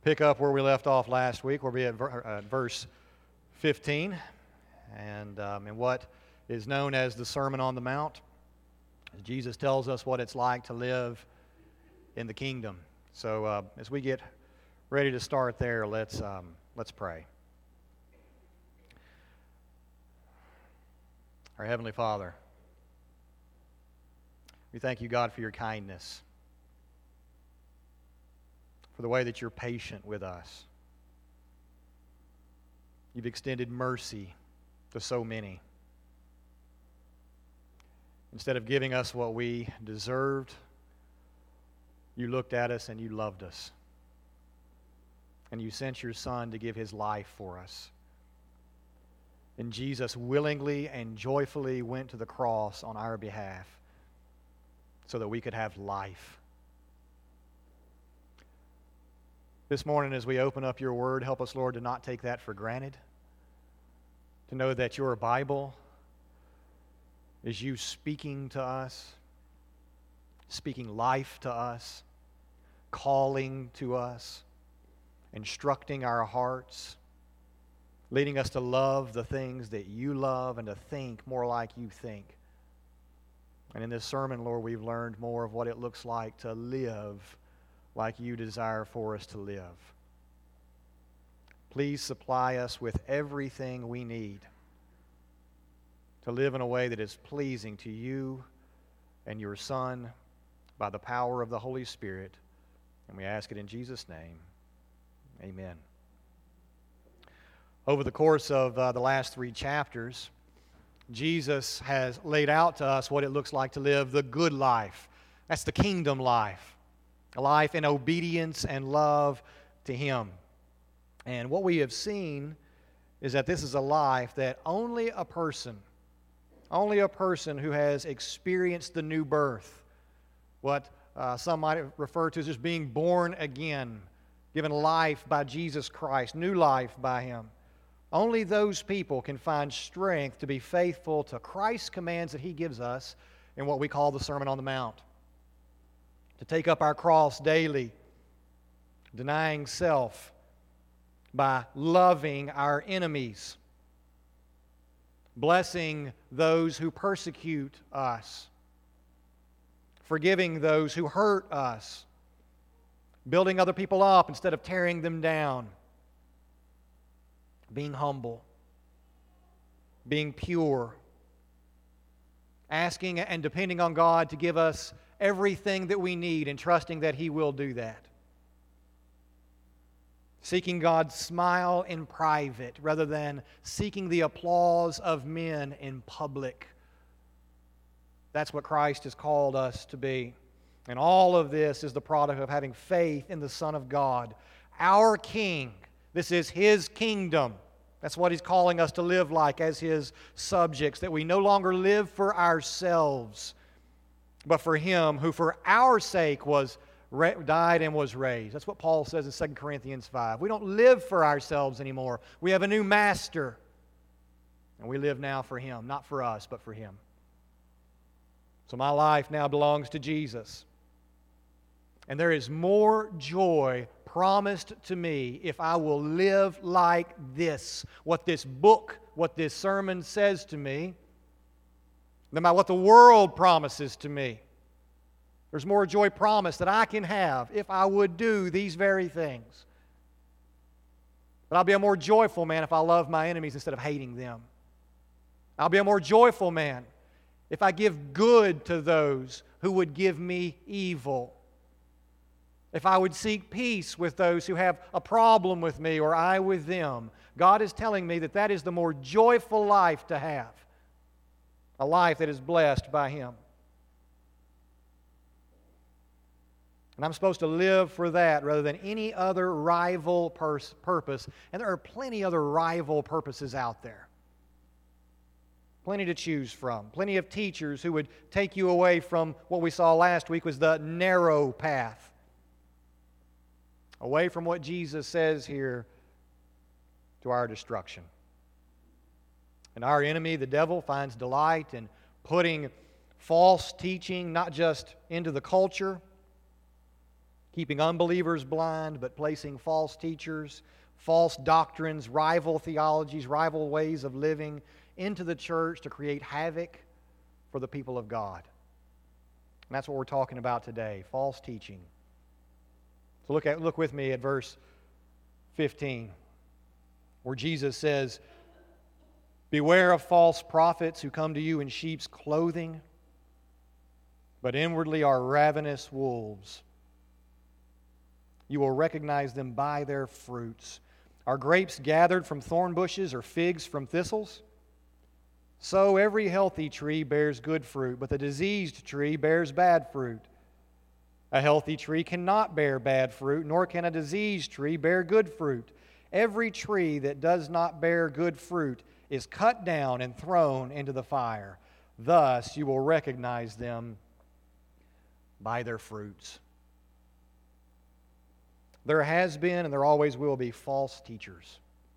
pick up where we left off last week. We'll be at verse 15 and in what is known as the Sermon on the Mount. Jesus tells us what it's like to live in the kingdom. So as we get ready to start there, let's pray. Our Heavenly Father, we thank you, God, for your kindness, for the way that you're patient with us. You've extended mercy to so many. Instead of giving us what we deserved, you looked at us and you loved us. And you sent your Son to give his life for us. And Jesus willingly and joyfully went to the cross on our behalf so that we could have life. This morning as we open up your word, help us, Lord, to not take that for granted. To know that your Bible is you speaking to us, speaking life to us, calling to us, instructing our hearts, leading us to love the things that you love and to think more like you think. And in this sermon, Lord, we've learned more of what it looks like to live like you desire for us to live. Please supply us with everything we need to live in a way that is pleasing to you and your Son by the power of the Holy Spirit. And we ask it in Jesus' name. Amen. Over the course of the last 3 chapters, Jesus has laid out to us what it looks like to live the good life. That's the kingdom life. A life in obedience and love to Him. And what we have seen is that this is a life that only a person who has experienced the new birth, what some might refer to as just being born again, given life by Jesus Christ, new life by Him. Only those people can find strength to be faithful to Christ's commands that He gives us in what we call the Sermon on the Mount. To take up our cross daily, denying self by loving our enemies, blessing those who persecute us, forgiving those who hurt us, building other people up instead of tearing them down, being humble, being pure, asking and depending on God to give us everything that we need and trusting that He will do that. Seeking God's smile in private rather than seeking the applause of men in public. That's what Christ has called us to be. And all of this is the product of having faith in the Son of God, our King. This is His kingdom. That's what He's calling us to live like as His subjects, that we no longer live for ourselves, but for Him who for our sake died and was raised. That's what Paul says in 2 Corinthians 5. We don't live for ourselves anymore. We have a new master, and we live now for Him, not for us, but for Him. So my life now belongs to Jesus. And there is more joy promised to me if I will live like this. What this book, what this sermon says to me, than by what the world promises to me. There's more joy promised that I can have if I would do these very things. But I'll be a more joyful man if I love my enemies instead of hating them. I'll be a more joyful man if I give good to those who would give me evil. If I would seek peace with those who have a problem with me or I with them. God is telling me that that is the more joyful life to have. A life that is blessed by Him. And I'm supposed to live for that rather than any other rival purpose. And there are plenty other rival purposes out there. Plenty to choose from. Plenty of teachers who would take you away from what we saw last week was the narrow path. Away from what Jesus says here to our destruction. And our enemy, the devil, finds delight in putting false teaching not just into the culture, keeping unbelievers blind, but placing false teachers, false doctrines, rival theologies, rival ways of living into the church to create havoc for the people of God. And that's what we're talking about today, false teaching. So look with me at verse 15, where Jesus says, "Beware of false prophets who come to you in sheep's clothing, but inwardly are ravenous wolves. You will recognize them by their fruits. Are grapes gathered from thorn bushes or figs from thistles? So every healthy tree bears good fruit, but the diseased tree bears bad fruit. A healthy tree cannot bear bad fruit, nor can a diseased tree bear good fruit. Every tree that does not bear good fruit is cut down and thrown into the fire. Thus you will recognize them by their fruits." There has been and there always will be false teachers.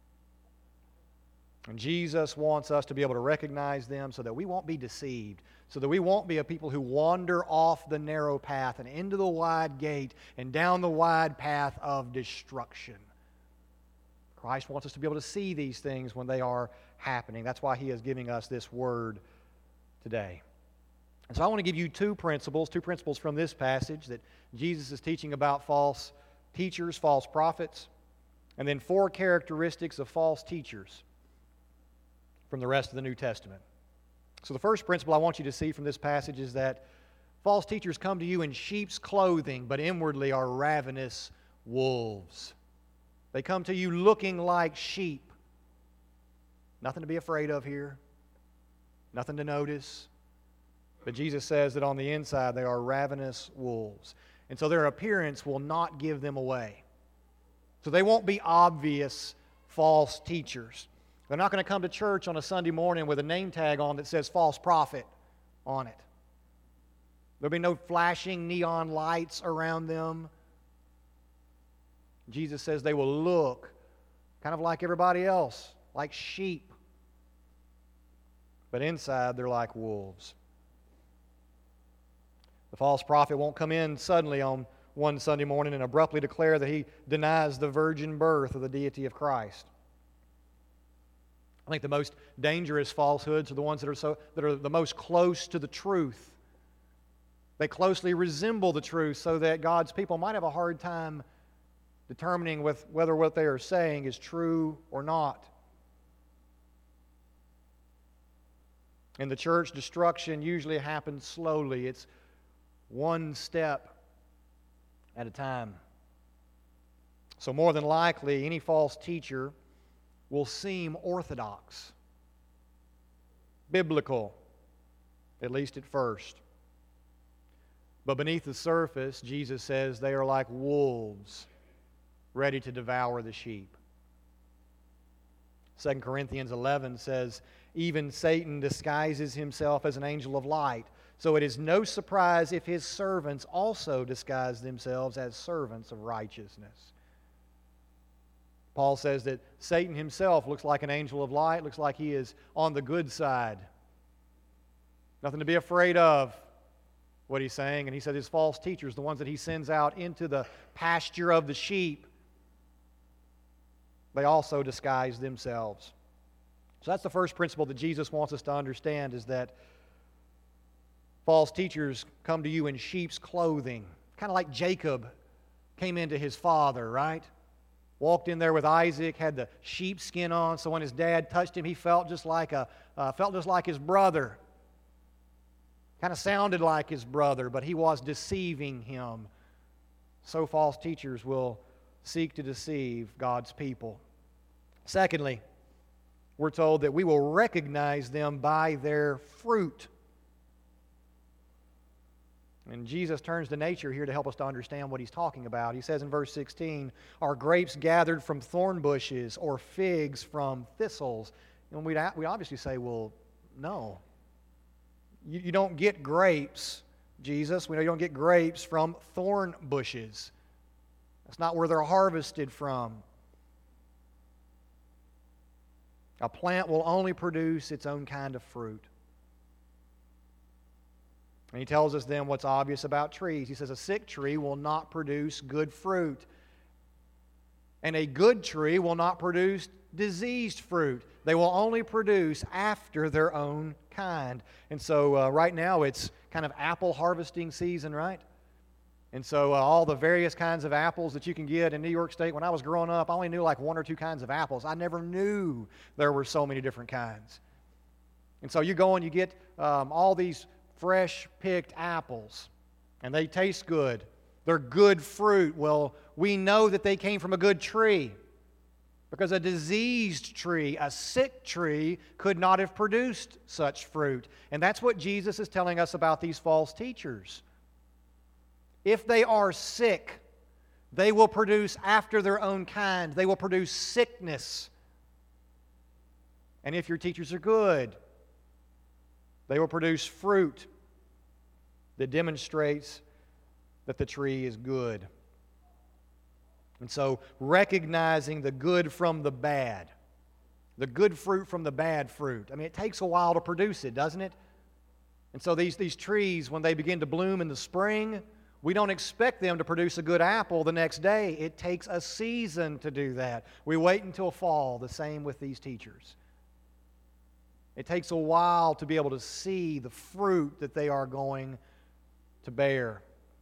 And Jesus wants us to be able to recognize them so that we won't be deceived, so that we won't be a people who wander off the narrow path and into the wide gate and down the wide path of destruction. Christ wants us to be able to see these things when they are happening. That's why He is giving us this word today. And so I want to give you two principles from this passage that Jesus is teaching about false teachers, false prophets, and then 4 characteristics of false teachers from the rest of the New Testament. So the first principle I want you to see from this passage is that false teachers come to you in sheep's clothing, but inwardly are ravenous wolves. They come to you looking like sheep. Nothing to be afraid of here. Nothing to notice. But Jesus says that on the inside they are ravenous wolves. And so their appearance will not give them away. So they won't be obvious false teachers. They're not going to come to church on a Sunday morning with a name tag on that says false prophet on it. There'll be no flashing neon lights around them. Jesus says they will look kind of like everybody else, like sheep. But inside they're like wolves. The false prophet won't come in suddenly on one Sunday morning and abruptly declare that he denies the virgin birth of the deity of Christ. I think the most dangerous falsehoods are the ones that are the most close to the truth. They closely resemble the truth so that God's people might have a hard time determining whether what they are saying is true or not. In the church, destruction usually happens slowly. It's one step at a time. So more than likely, any false teacher will seem orthodox, biblical, at least at first. But beneath the surface, Jesus says they are like wolves ready to devour the sheep. 2 Corinthians 11 says, "Even Satan disguises himself as an angel of light. So it is no surprise if his servants also disguise themselves as servants of righteousness." Paul says that Satan himself looks like an angel of light, looks like he is on the good side. Nothing to be afraid of, what he's saying. And he said his false teachers, the ones that he sends out into the pasture of the sheep, they also disguise themselves. So that's the first principle that Jesus wants us to understand, is that false teachers come to you in sheep's clothing. Kind of like Jacob came into his father, right? Walked in there with Isaac, had the sheepskin on, so when his dad touched him, he felt just like his brother. Kind of sounded like his brother, but he was deceiving him. So false teachers will seek to deceive God's people. Secondly, we're told that we will recognize them by their fruit. And Jesus turns to nature here to help us to understand what he's talking about. He says in verse 16, "Are grapes gathered from thorn bushes or figs from thistles?" And we obviously say, well, no. You don't get grapes, Jesus. We know you don't get grapes from thorn bushes. That's not where they're harvested from. A plant will only produce its own kind of fruit. And he tells us then what's obvious about trees. He says a sick tree will not produce good fruit. And a good tree will not produce diseased fruit. They will only produce after their own kind. And so right now it's kind of apple harvesting season, right? And so all the various kinds of apples that you can get in New York State. When I was growing up, I only knew like one or two kinds of apples. I never knew there were so many different kinds. And so you go and you get all these fresh picked apples, and they taste good. They're good fruit. Well, we know that they came from a good tree, because a diseased tree, a sick tree, could not have produced such fruit. And that's what Jesus is telling us about these false teachers. If they are sick, they will produce after their own kind. They will produce sickness. And if your teachers are good, they will produce fruit that demonstrates that the tree is good. And so, recognizing the good from the bad, the good fruit from the bad fruit. I mean, it takes a while to produce it, doesn't it? And so these trees, when they begin to bloom in the spring, we don't expect them to produce a good apple the next day. It takes a season to do that. We wait until fall, the same with these teachers. It takes a while to be able to see the fruit that they are going to bear.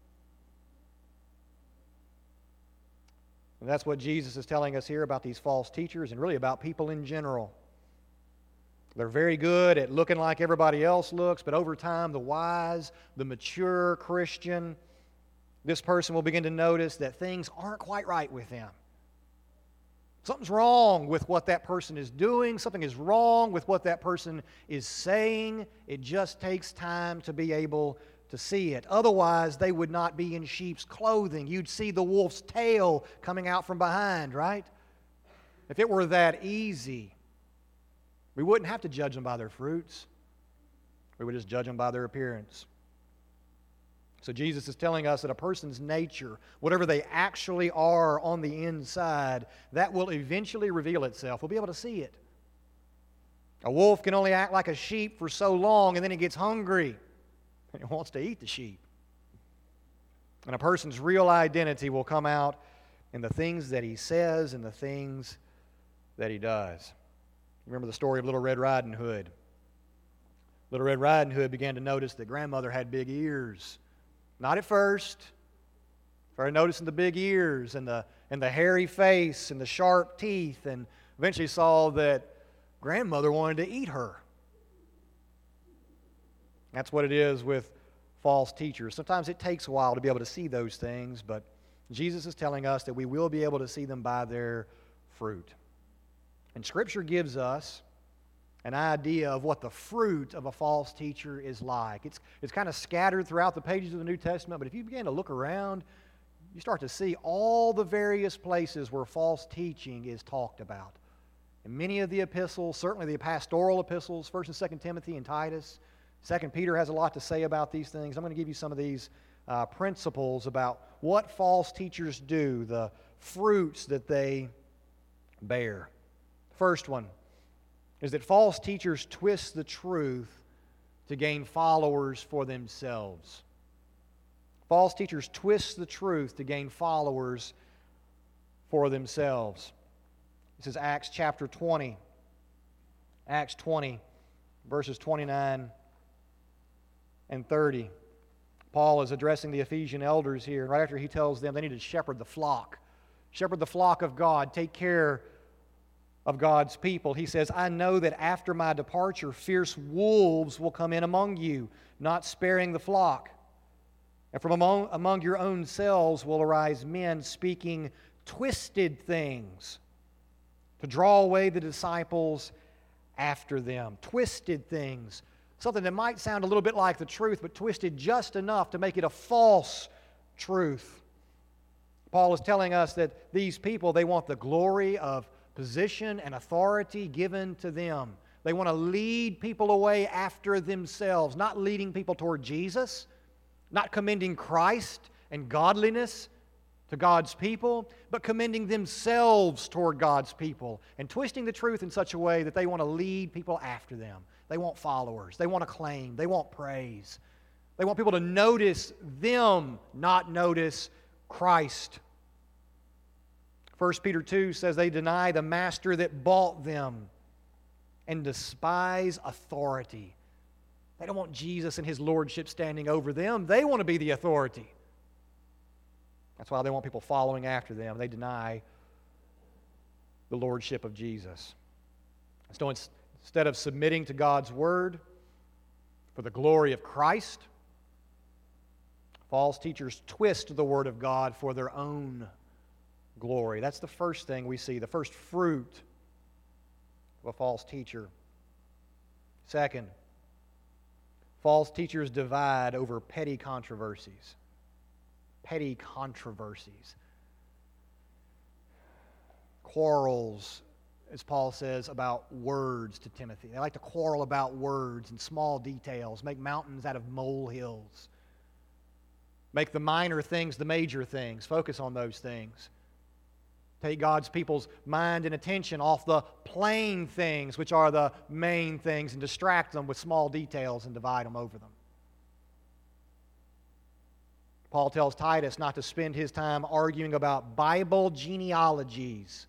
And that's what Jesus is telling us here about these false teachers and really about people in general. They're very good at looking like everybody else looks, but over time, the wise, the mature Christian, this person will begin to notice that things aren't quite right with them. Something's wrong with what that person is doing. Something is wrong with what that person is saying. It just takes time to be able to see it. Otherwise, they would not be in sheep's clothing. You'd see the wolf's tail coming out from behind, right? If it were that easy, we wouldn't have to judge them by their fruits. We would just judge them by their appearance. So Jesus is telling us that a person's nature, whatever they actually are on the inside, that will eventually reveal itself. We'll be able to see it. A wolf can only act like a sheep for so long, and then it gets hungry, and it wants to eat the sheep. And a person's real identity will come out in the things that he says and the things that he does. Remember the story of Little Red Riding Hood. Little Red Riding Hood began to notice that grandmother had big ears. Not at first. Started noticing the big ears and the hairy face and the sharp teeth, and eventually saw that grandmother wanted to eat her. That's what it is with false teachers. Sometimes it takes a while to be able to see those things, but Jesus is telling us that we will be able to see them by their fruit. And Scripture gives us an idea of what the fruit of a false teacher is like. It's kind of scattered throughout the pages of the New Testament, but if you begin to look around, you start to see all the various places where false teaching is talked about. In many of the epistles, certainly the pastoral epistles, 1 and 2 Timothy and Titus, 2 Peter has a lot to say about these things. I'm going to give you some of these principles about what false teachers do, the fruits that they bear. First one is that false teachers twist the truth to gain followers for themselves. False teachers twist the truth to gain followers for themselves. This is Acts chapter 20. Acts 20, verses 29 and 30. Paul is addressing the Ephesian elders here. Right after he tells them they need to shepherd the flock. Shepherd the flock of God. Take care of God's people. He says, I know that after my departure, fierce wolves will come in among you, not sparing the flock. And from among your own selves will arise men speaking twisted things to draw away the disciples after them. Twisted things. Something that might sound a little bit like the truth, but twisted just enough to make it a false truth. Paul is telling us that these people, they want the glory of position and authority given to them. They want to lead people away after themselves, not leading people toward Jesus, not commending Christ and godliness to God's people, but commending themselves toward God's people and twisting the truth in such a way that they want to lead people after them. They want followers. They want acclaim. They want praise. They want people to notice them, not notice Christ. 1 Peter 2 says they deny the master that bought them and despise authority. They don't want Jesus and His lordship standing over them. They want to be the authority. That's why they want people following after them. They deny the lordship of Jesus. So instead of submitting to God's word for the glory of Christ, false teachers twist the word of God for their own glory. That's the first thing we see, the first fruit of a false teacher. Second, false teachers divide over petty controversies. Petty controversies. Quarrels, as Paul says, about words to Timothy. They like to quarrel about words and small details, make mountains out of molehills. Make the minor things the major things. Focus on those things. Take God's people's mind and attention off the plain things, which are the main things, and distract them with small details and divide them over them. Paul tells Titus not to spend his time arguing about Bible genealogies.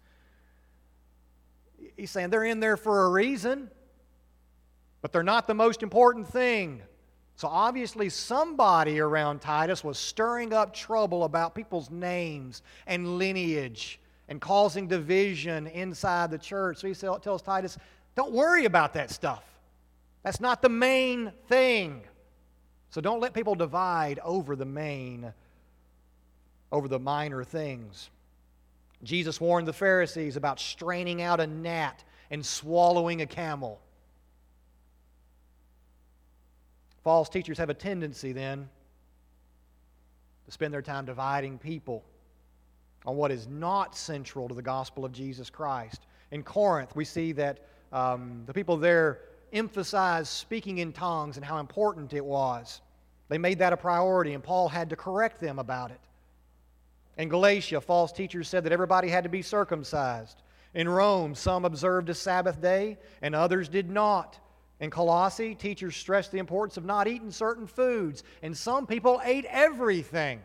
He's saying they're in there for a reason, but they're not the most important thing. So obviously somebody around Titus was stirring up trouble about people's names and lineage and causing division inside the church. So he tells Titus, don't worry about that stuff. That's not the main thing. So don't let people divide over the minor things. Jesus warned the Pharisees about straining out a gnat and swallowing a camel. False teachers have a tendency then to spend their time dividing people on what is not central to the gospel of Jesus Christ. In Corinth, we see that the people there emphasized speaking in tongues and how important it was. They made that a priority, and Paul had to correct them about it. In Galatia, false teachers said that everybody had to be circumcised. In Rome, some observed a Sabbath day, and others did not. In Colossae, teachers stressed the importance of not eating certain foods, and some people ate everything.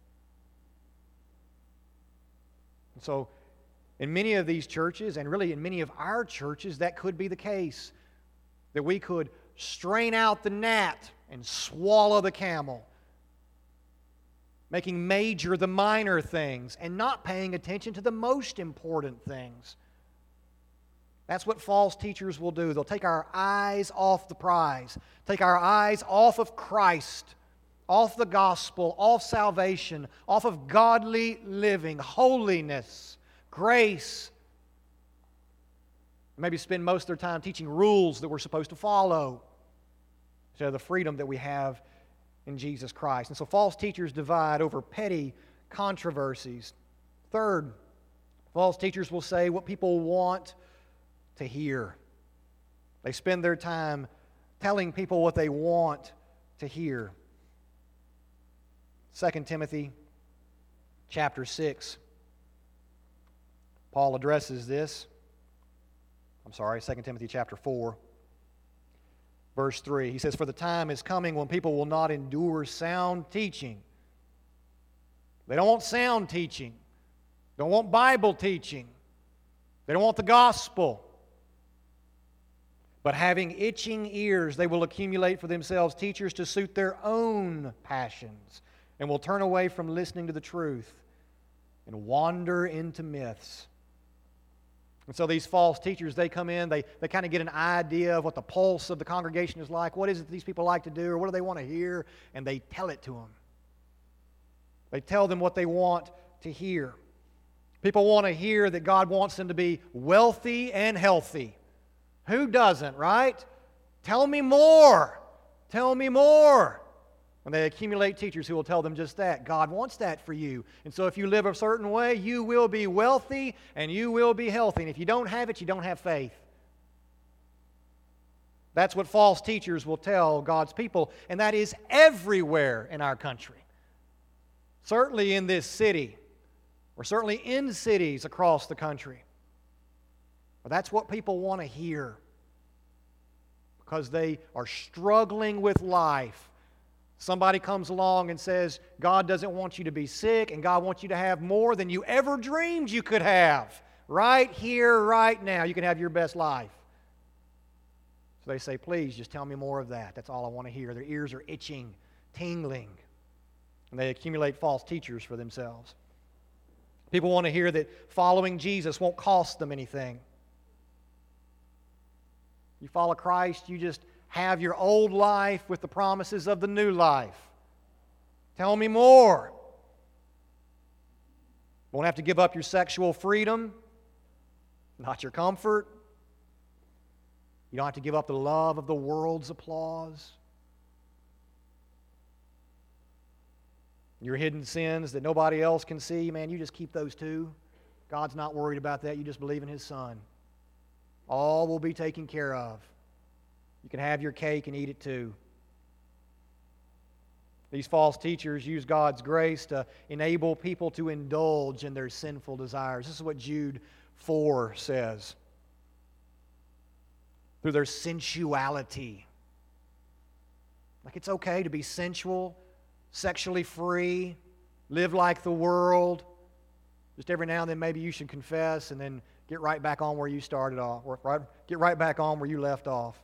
So, in many of these churches, and really in many of our churches, that could be the case. That we could strain out the gnat and swallow the camel. Making major the minor things and not paying attention to the most important things. That's what false teachers will do. They'll take our eyes off the prize, take our eyes off of Christ, off the gospel, off salvation, off of godly living, holiness, grace. Maybe spend most of their time teaching rules that we're supposed to follow instead of the freedom that we have in Jesus Christ. And so false teachers divide over petty controversies. Third, false teachers will say what people want to hear. They spend their time telling people what they want to hear. 2 Timothy chapter 6. Paul addresses this. 2 Timothy chapter 4. Verse 3, he says, "For the time is coming when people will not endure sound teaching." They don't want sound teaching. They don't want Bible teaching. They don't want the gospel. But having itching ears, they will accumulate for themselves teachers to suit their own passions, and will turn away from listening to the truth and wander into myths. And so these false teachers, they come in, they kind of get an idea of what the pulse of the congregation is like. What is it these people like to do, or what do they want to hear? And they tell it to them. They tell them what they want to hear. People want to hear that God wants them to be wealthy and healthy. Who doesn't, right? Tell me more. Tell me more. And they accumulate teachers who will tell them just that. God wants that for you. And so if you live a certain way, you will be wealthy and you will be healthy. And if you don't have it, you don't have faith. That's what false teachers will tell God's people. And that is everywhere in our country. Certainly in this city, or certainly in cities across the country. But that's what people want to hear. Because they are struggling with life. Somebody comes along and says, God doesn't want you to be sick, and God wants you to have more than you ever dreamed you could have. Right here, right now, you can have your best life. So they say, please, just tell me more of that. That's all I want to hear. Their ears are itching, tingling, and they accumulate false teachers for themselves. People want to hear that following Jesus won't cost them anything. You follow Christ, you just have your old life with the promises of the new life. Tell me more. You won't have to give up your sexual freedom, not your comfort. You don't have to give up the love of the world's applause. Your hidden sins that nobody else can see, man, you just keep those too. God's not worried about that. You just believe in His Son. All will be taken care of. You can have your cake and eat it too. These false teachers use God's grace to enable people to indulge in their sinful desires. This is what Jude 4 says. Through their sensuality. Like it's okay to be sensual, sexually free, live like the world. Just every now and then maybe you should confess and then get right back on where you started off, or get right back on where you left off.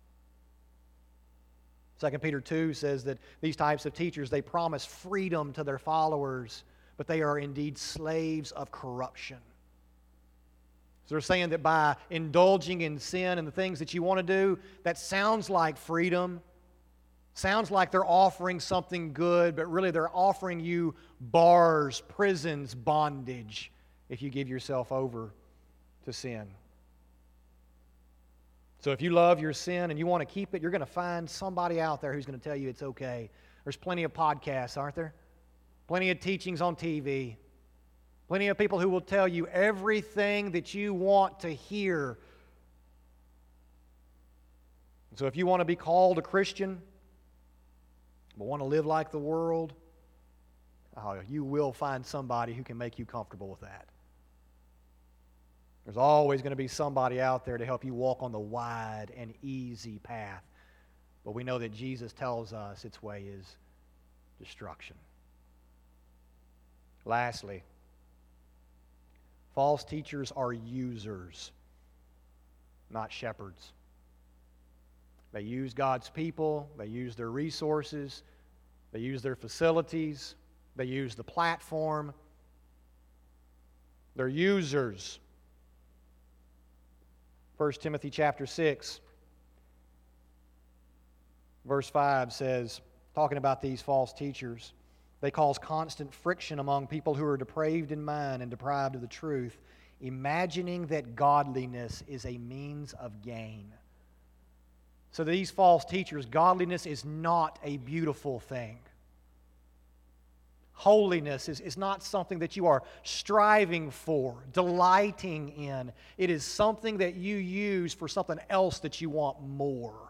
2 Peter 2 says that these types of teachers, they promise freedom to their followers, but they are indeed slaves of corruption. So they're saying that by indulging in sin and the things that you want to do, that sounds like freedom. Sounds like they're offering something good, but really they're offering you bars, prisons, bondage if you give yourself over to sin. So if you love your sin and you want to keep it, you're going to find somebody out there who's going to tell you it's okay. There's plenty of podcasts, aren't there? Plenty of teachings on TV. Plenty of people who will tell you everything that you want to hear. So if you want to be called a Christian, but want to live like the world, you will find somebody who can make you comfortable with that. There's always going to be somebody out there to help you walk on the wide and easy path. But we know that Jesus tells us its way is destruction. Lastly, false teachers are users, not shepherds. They use God's people, they use their resources, they use their facilities, they use the platform. They're users. 1 Timothy chapter 6, verse 5 says, talking about these false teachers, they cause constant friction among people who are depraved in mind and deprived of the truth, imagining that godliness is a means of gain. So these false teachers, godliness is not a beautiful thing. Holiness is not something that you are striving for, delighting in. It is something that you use for something else that you want more.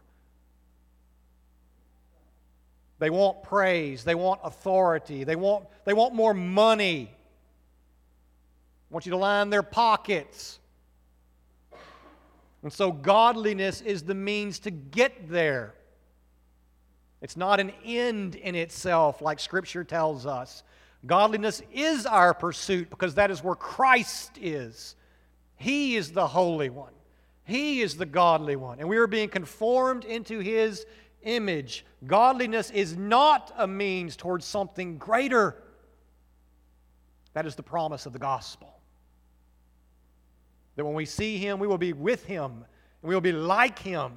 They want praise. They want authority. They want more money. They want you to line their pockets. And so godliness is the means to get there. It's not an end in itself like Scripture tells us. Godliness is our pursuit because that is where Christ is. He is the Holy One. He is the godly one. And we are being conformed into His image. Godliness is not a means towards something greater. That is the promise of the gospel. That when we see Him, we will be with Him, and we will be like Him.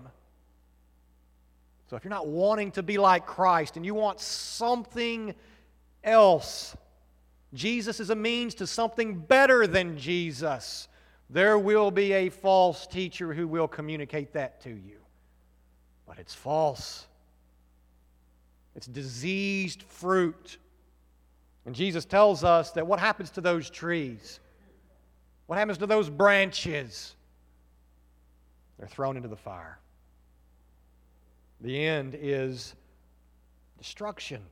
So if you're not wanting to be like Christ and you want something else, Jesus is a means to something better than Jesus, there will be a false teacher who will communicate that to you. But it's false. It's diseased fruit. And Jesus tells us that what happens to those trees? What happens to those branches? They're thrown into the fire. The end is destruction.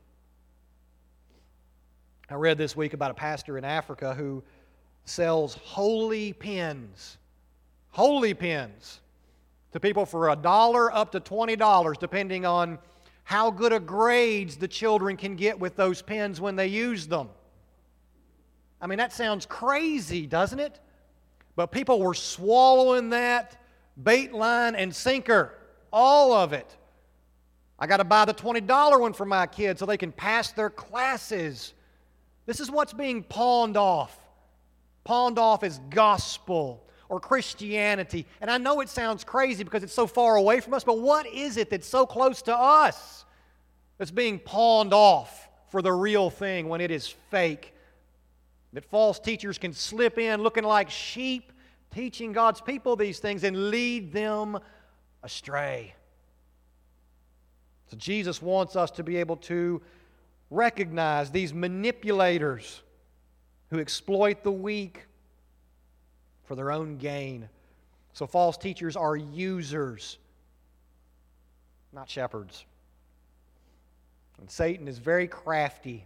I read this week about a pastor in Africa who sells holy pens to people for $1 up to $20, depending on how good a grades the children can get with those pens when they use them. I mean, that sounds crazy, doesn't it? But people were swallowing that bait, line, and sinker. All of it. I got to buy the $20 one for my kids so they can pass their classes. This is what's being pawned off. Pawned off as gospel or Christianity. And I know it sounds crazy because it's so far away from us, but what is it that's so close to us that's being pawned off for the real thing when it is fake? That false teachers can slip in looking like sheep, teaching God's people these things and lead them astray. So Jesus wants us to be able to recognize these manipulators who exploit the weak for their own gain. So false teachers are users, not shepherds. And Satan is very crafty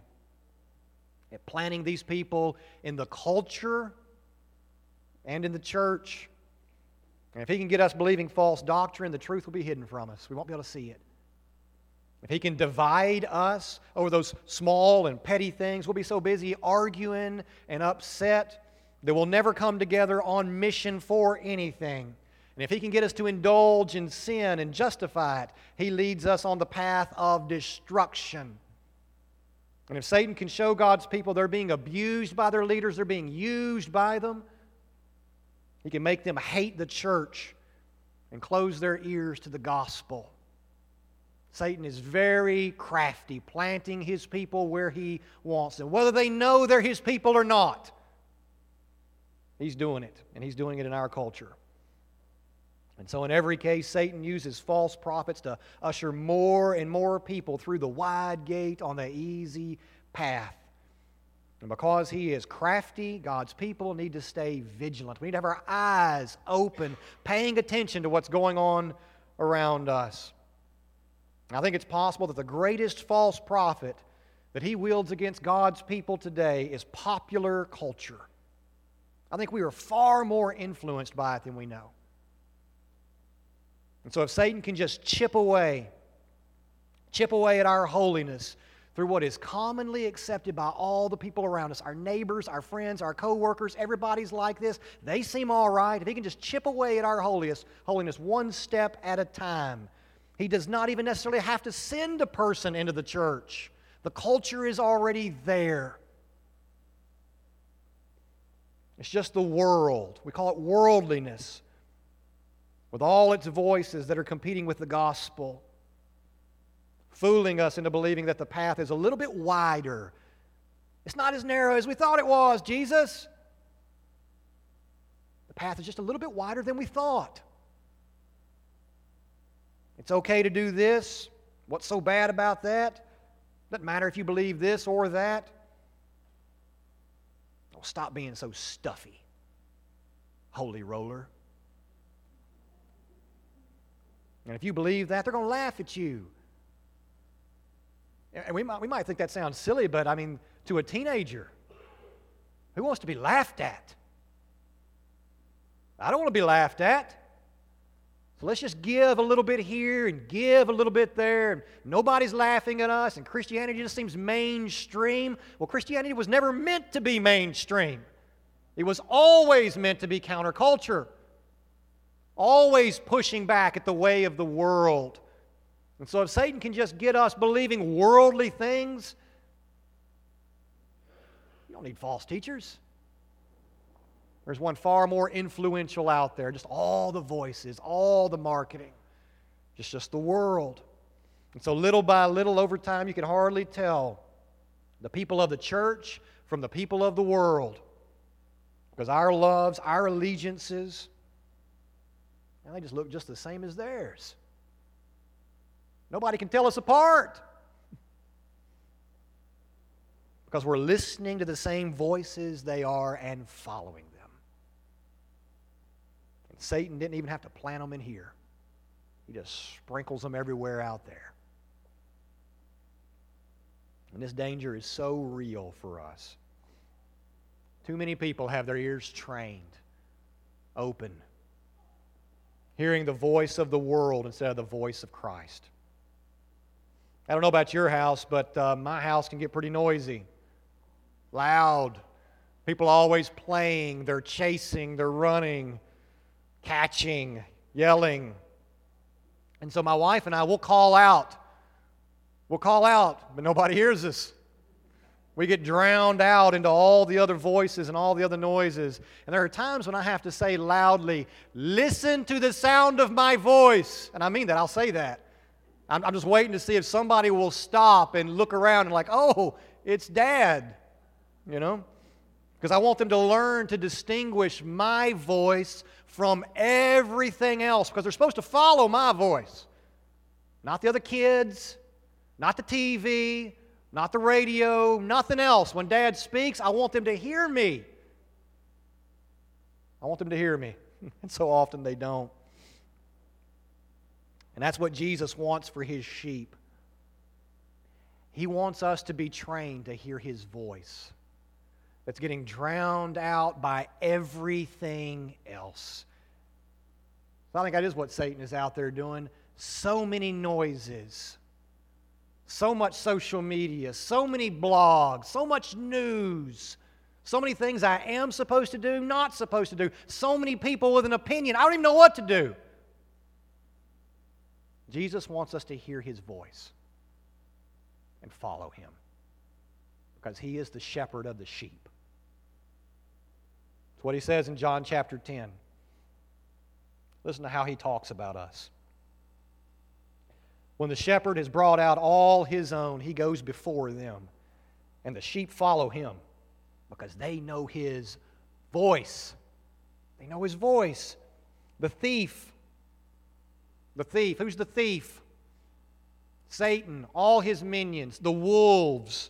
at planting these people in the culture and in the church. And if he can get us believing false doctrine, the truth will be hidden from us. We won't be able to see it. If he can divide us over those small and petty things, we'll be so busy arguing and upset that we'll never come together on mission for anything. And if he can get us to indulge in sin and justify it, he leads us on the path of destruction. And if Satan can show God's people they're being abused by their leaders, they're being used by them, he can make them hate the church and close their ears to the gospel. Satan is very crafty, planting his people where he wants them. Whether they know they're his people or not, he's doing it, and he's doing it in our culture. And so in every case, Satan uses false prophets to usher more and more people through the wide gate on the easy path. And because he is crafty, God's people need to stay vigilant. We need to have our eyes open, paying attention to what's going on around us. I think it's possible that the greatest false prophet that he wields against God's people today is popular culture. I think we are far more influenced by it than we know. And so if Satan can just chip away at our holiness through what is commonly accepted by all the people around us, our neighbors, our friends, our co-workers, everybody's like this, they seem all right. If he can just chip away at our holiness one step at a time, he does not even necessarily have to send a person into the church. The culture is already there. It's just the world. We call it worldliness, with all its voices that are competing with the gospel, fooling us into believing that the path is a little bit wider. It's not as narrow as we thought it was, Jesus. The path is just a little bit wider than we thought. It's okay to do this. What's so bad about that? Doesn't matter if you believe this or that. Oh, stop being so stuffy, holy roller. And if you believe that, they're going to laugh at you. And we might think that sounds silly, but I mean, to a teenager, who wants to be laughed at? I don't want to be laughed at. So let's just give a little bit here and give a little bit there. And nobody's laughing at us, and Christianity just seems mainstream. Well, Christianity was never meant to be mainstream. It was always meant to be counterculture. Always pushing back at the way of the world. And so if Satan can just get us believing worldly things, you don't need false teachers. There's one far more influential out there. Just all the voices, all the marketing. Just the world. And so little by little over time, you can hardly tell the people of the church from the people of the world. Because our loves, our allegiances, and they just look just the same as theirs. Nobody can tell us apart. Because we're listening to the same voices they are and following them. And Satan didn't even have to plant them in here. He just sprinkles them everywhere out there. And this danger is so real for us. Too many people have their ears trained, open, hearing the voice of the world instead of the voice of Christ. I don't know about your house, but my house can get pretty noisy, loud. People always playing, they're chasing, they're running, catching, yelling. And so my wife and I will call out. We'll call out, but nobody hears us. We get drowned out into all the other voices and all the other noises. And there are times when I have to say loudly, "Listen to the sound of my voice." And I mean that. I'll say that. I'm just waiting to see if somebody will stop and look around and like, "Oh, it's Dad." You know? Because I want them to learn to distinguish my voice from everything else. Because they're supposed to follow my voice. Not the other kids, not the TV, not the radio, nothing else. When Dad speaks, I want them to hear me. I want them to hear me. And so often they don't. And that's what Jesus wants for His sheep. He wants us to be trained to hear His voice. That's getting drowned out by everything else. So I think that is what Satan is out there doing. So many noises. So much social media, so many blogs, so much news, so many things I am supposed to do, not supposed to do, so many people with an opinion. I don't even know what to do. Jesus wants us to hear His voice and follow Him because He is the shepherd of the sheep. That's what He says in John chapter 10. Listen to how He talks about us. When the shepherd has brought out all his own, he goes before them, and the sheep follow him because they know his voice. They know his voice. The thief. Who's the thief? Satan, all his minions, the wolves.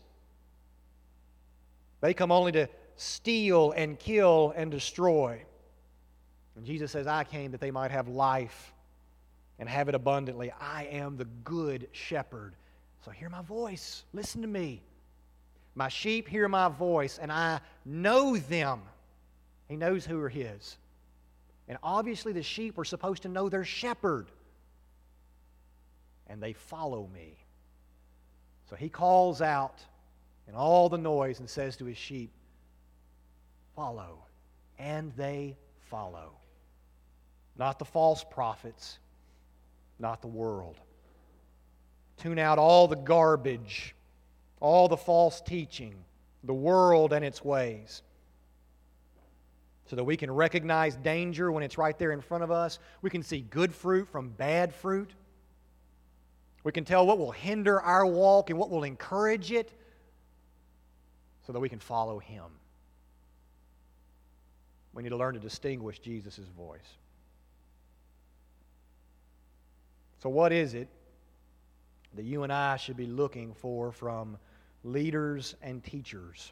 They come only to steal and kill and destroy. And Jesus says, "I came that they might have life and have it abundantly. I am the good shepherd. So hear my voice. Listen to me. My sheep hear my voice, and I know them." He knows who are His. And obviously the sheep are supposed to know their shepherd. And they follow me. So He calls out in all the noise and says to His sheep, "Follow." And they follow. Not the false prophets, not the world. Tune out all the garbage, all the false teaching, the world and its ways, so that we can recognize danger when it's right there in front of us. We can see good fruit from bad fruit. We can tell what will hinder our walk and what will encourage it, so that we can follow Him. We need to learn to distinguish Jesus' voice. So what is it that you and I should be looking for from leaders and teachers?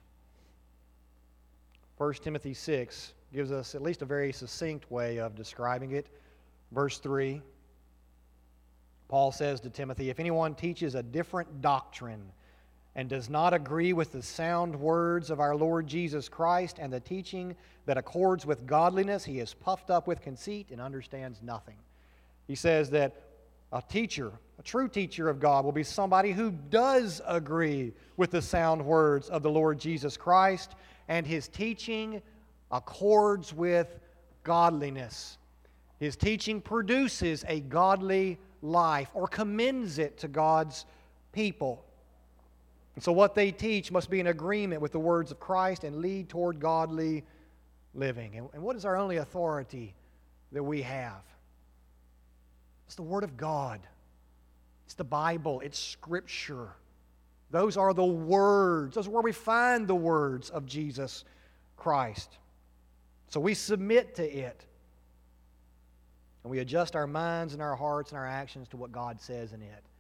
1 Timothy 6 gives us at least a very succinct way of describing it. Verse 3, Paul says to Timothy, "If anyone teaches a different doctrine and does not agree with the sound words of our Lord Jesus Christ and the teaching that accords with godliness, he is puffed up with conceit and understands nothing." He says that a teacher, a true teacher of God, will be somebody who does agree with the sound words of the Lord Jesus Christ, and his teaching accords with godliness. His teaching produces a godly life or commends it to God's people. And so what they teach must be in agreement with the words of Christ and lead toward godly living. And what is our only authority that we have? It's the Word of God. It's the Bible. It's Scripture. Those are the words. Those are where we find the words of Jesus Christ. So we submit to it. And we adjust our minds and our hearts and our actions to what God says in it.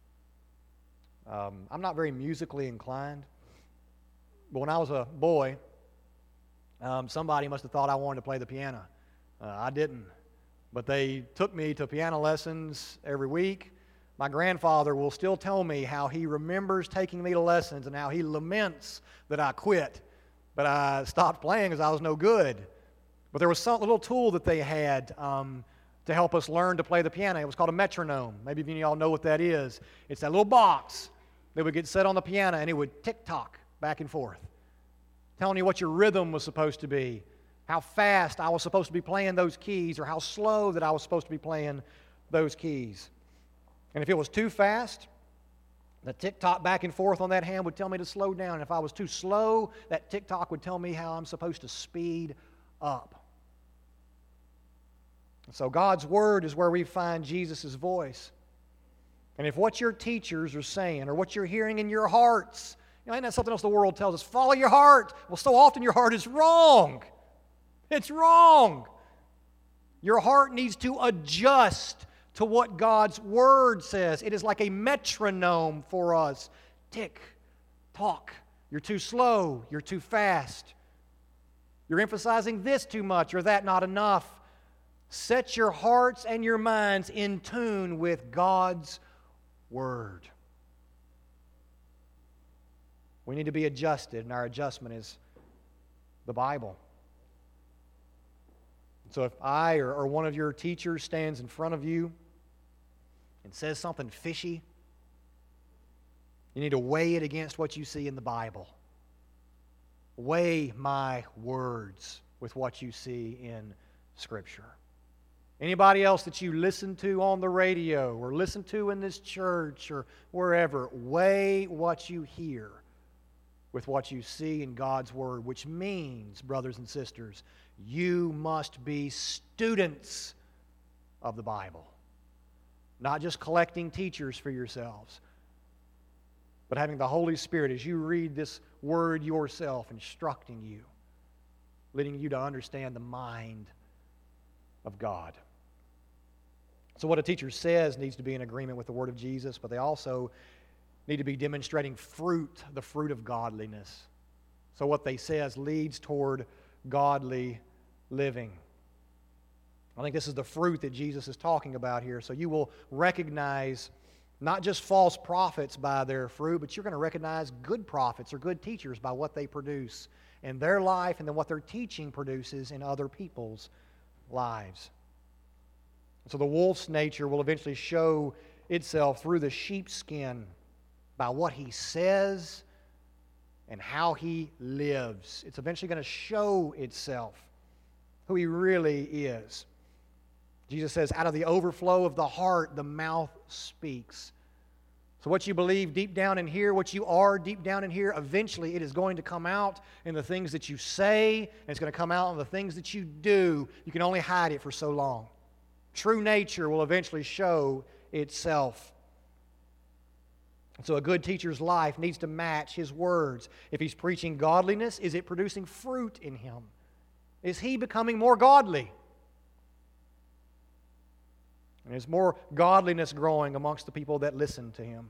I'm not very musically inclined. But when I was a boy, somebody must have thought I wanted to play the piano. I didn't. But they took me to piano lessons every week. My grandfather will still tell me how he remembers taking me to lessons and how he laments that I quit. But I stopped playing because I was no good. But there was some little tool that they had to help us learn to play the piano. It was called a metronome. Maybe any of y'all know what that is. It's that little box that would get set on the piano, and it would tick-tock back and forth, telling you what your rhythm was supposed to be, how fast I was supposed to be playing those keys, or how slow that I was supposed to be playing those keys. And if it was too fast, the tick-tock back and forth on that hand would tell me to slow down. And if I was too slow, that tick-tock would tell me how I'm supposed to speed up. So God's Word is where we find Jesus' voice. And if what your teachers are saying or what you're hearing in your hearts, ain't that something else the world tells us? Follow your heart. Well, so often your heart is wrong. It's wrong. Your heart needs to adjust to what God's Word says. It is like a metronome for us. Tick, tock. You're too slow. You're too fast. You're emphasizing this too much or that not enough. Set your hearts and your minds in tune with God's Word. We need to be adjusted, and our adjustment is the Bible. So if I or one of your teachers stands in front of you and says something fishy, you need to weigh it against what you see in the Bible. Weigh my words with what you see in Scripture. Anybody else that you listen to on the radio or listen to in this church or wherever, weigh what you hear with what you see in God's Word, which means, brothers and sisters, you must be students of the Bible. Not just collecting teachers for yourselves, but having the Holy Spirit, as you read this Word yourself, instructing you, leading you to understand the mind of God. So what a teacher says needs to be in agreement with the Word of Jesus, but they also need to be demonstrating fruit, the fruit of godliness. So what they say leads toward godly living. I think this is the fruit that Jesus is talking about here. So you will recognize not just false prophets by their fruit, but you're going to recognize good prophets or good teachers by what they produce in their life and then what their teaching produces in other people's lives. So the wolf's nature will eventually show itself through the sheepskin by what he says and how he lives. It's eventually going to show itself who he really is. Jesus says, out of the overflow of the heart, the mouth speaks. So what you believe deep down in here, what you are deep down in here, eventually it is going to come out in the things that you say, and it's going to come out in the things that you do. You can only hide it for so long. True nature will eventually show itself. So a good teacher's life needs to match his words. If he's preaching godliness, is it producing fruit in him? Is he becoming more godly? And is more godliness growing amongst the people that listen to him?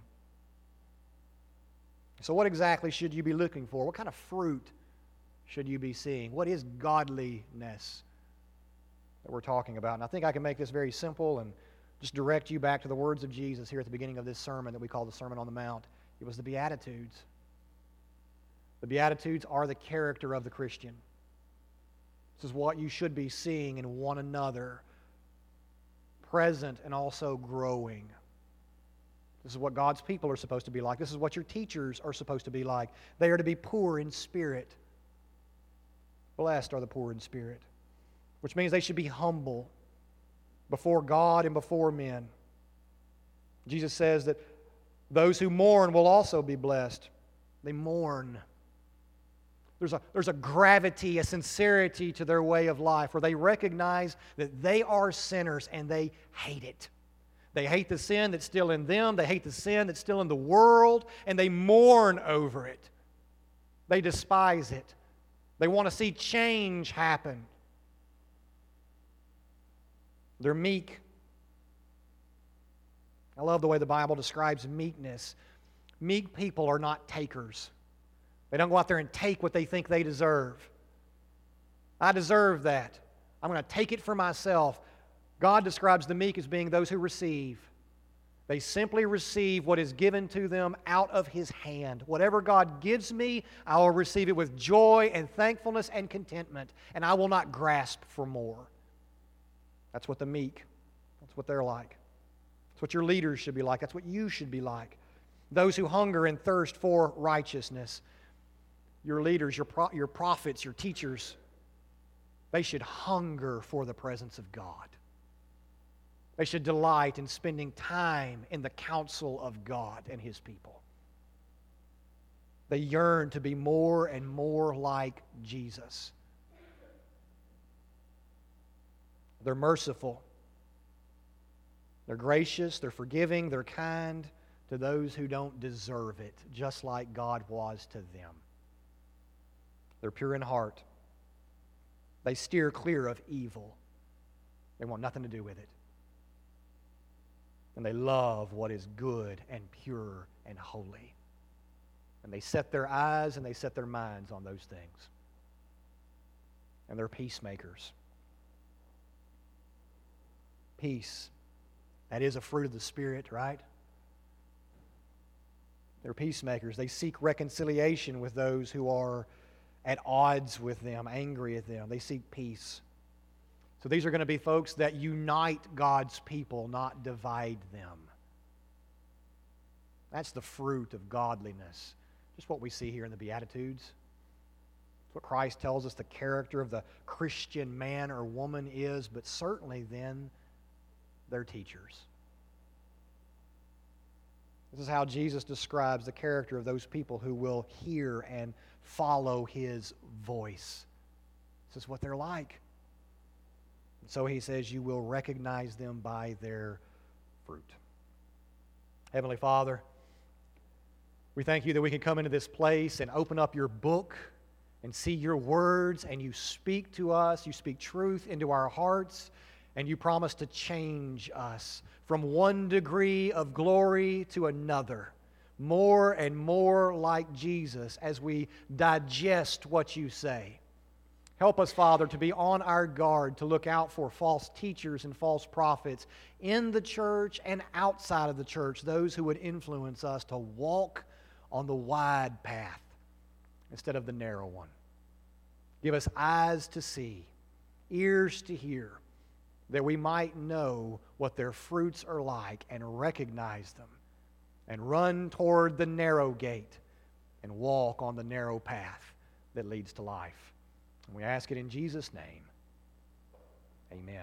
So what exactly should you be looking for? What kind of fruit should you be seeing? What is godliness that we're talking about? And I think I can make this very simple and just direct you back to the words of Jesus here at the beginning of this sermon that we call the Sermon on the Mount. It was the Beatitudes. The Beatitudes are the character of the Christian. This is what you should be seeing in one another, present and also growing. This is what God's people are supposed to be like. This is what your teachers are supposed to be like. They are to be poor in spirit. Blessed are the poor in spirit, which means they should be humble before God and before men. Jesus says that those who mourn will also be blessed. They mourn. There's a gravity, a sincerity to their way of life where they recognize that they are sinners and they hate it. They hate the sin that's still in them. They hate the sin that's still in the world, and they mourn over it. They despise it. They want to see change happen. They're meek. I love the way the Bible describes meekness. Meek people are not takers. They don't go out there and take what they think they deserve. I deserve that. I'm going to take it for myself. God describes the meek as being those who receive. They simply receive what is given to them out of His hand. Whatever God gives me, I will receive it with joy and thankfulness and contentment, and I will not grasp for more. That's what the meek That's what they're like. That's what your leaders should be like. That's what you should be like. Those who hunger and thirst for righteousness. Your leaders, your prophets, your teachers, they should hunger for the presence of God. They should delight in spending time in the counsel of God and His people. They yearn to be more and more like Jesus. They're merciful. They're gracious. They're forgiving. They're kind to those who don't deserve it, just like God was to them. They're pure in heart. They steer clear of evil. They want nothing to do with it. And they love what is good and pure and holy. And they set their eyes and they set their minds on those things. And they're peacemakers. Peace. That is a fruit of the Spirit, right? They're peacemakers. They seek reconciliation with those who are at odds with them, angry at them. They seek peace. So these are going to be folks that unite God's people, not divide them. That's the fruit of godliness. Just what we see here in the Beatitudes. It's what Christ tells us the character of the Christian man or woman is, but certainly then their teachers. This is how Jesus describes the character of those people who will hear and follow His voice. This is what they're like. And so He says, you will recognize them by their fruit. Heavenly Father, we thank You that we can come into this place and open up Your book and see Your words, and You speak to us. You speak truth into our hearts, and You promise to change us from one degree of glory to another, more and more like Jesus as we digest what You say. Help us, Father, to be on our guard, to look out for false teachers and false prophets in the church and outside of the church, those who would influence us to walk on the wide path instead of the narrow one. Give us eyes to see, ears to hear, that we might know what their fruits are like and recognize them and run toward the narrow gate and walk on the narrow path that leads to life. And we ask it in Jesus' name. Amen.